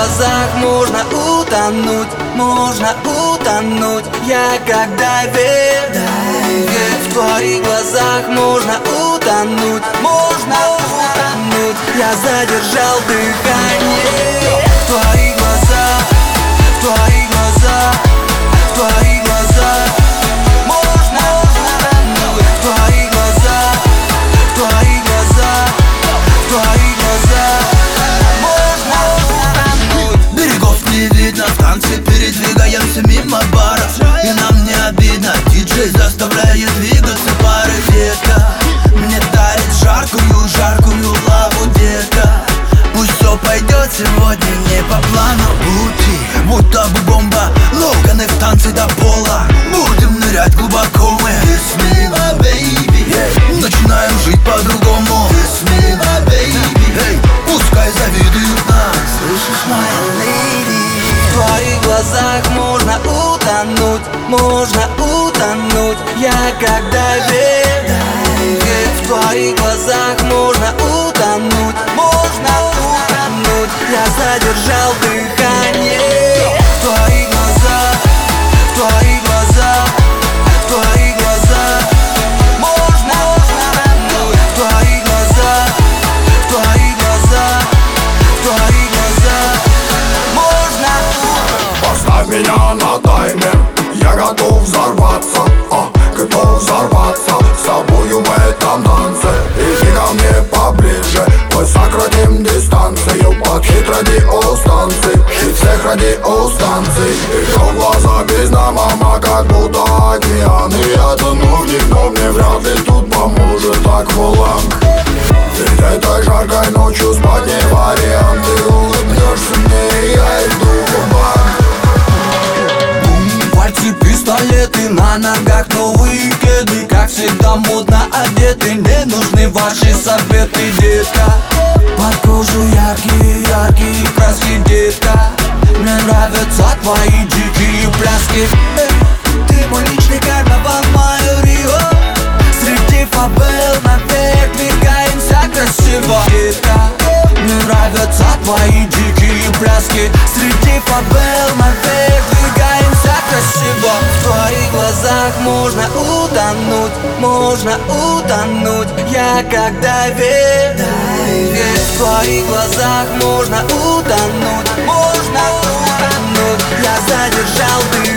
глазах можно утонуть, можно утонуть. Я как дайвер, в твоих глазах можно утонуть, можно утонуть. Я задержал дыхание. В твоих глазах, в твоих глазах, в твоих глазах можно утонуть. В твоих глазах, в твоих глазах, в твоих глазах можно утонуть. Берегов не видно, в танце передвигаемся мимо бара, и нам не обидно, диджей заставляет двигаться пары. Детка мне дарит жаркую лаву, детка. Пусть все пойдет сегодня не по плану. Пути будто бы бомба, Логаны в танце до пола. Будем нырять глубоко мы. Kiss me, my baby, hey. Начинаем жить по-другому. Kiss me, my baby, hey. Пускай завидуют нас, слышишь, моя lady. В твоих глазах можно утонуть, можно утонуть. Я как дайвер, в твоих глазах можно утонуть, можно утонуть. Я задержал дыхание. В твоих глазах, в твоих глазах, в твоих глазах можно утонуть. В твоих глазах, в твоих глазах, в твоих глазах можно утонуть. Поставь меня на таймер, я готов взорваться, готов взорваться с тобою в этом танце. Иди ко мне поближе, мы сократим дистанцию под хит радиостанций и всех радиостанций. Ее глаза бездна, мама, как будто океаны. Я тону в них, но мне вряд ли тут поможет акваланг. Ведь этой жаркой ночью спать не вариант. Ты улыбнешься мне, и я иду в банк. Пальцы, пистолеты, на ногах новые кеды. Как всегда модно одеты, не нужны ваши советы, детка. Под кожу яркие краски, детка. Мне нравятся твои дикие пляски. Ты мой личный карнавал, мое Рио. Среди фабел наверх двигаемся красиво, детка. Мне нравятся твои дикие пляски. Среди фабел наверх двигаемся красиво. В твоих глазах можно утонуть, можно утонуть. Я как дайвер, в твоих глазах можно утонуть, можно утонуть. Я задержал дыхание.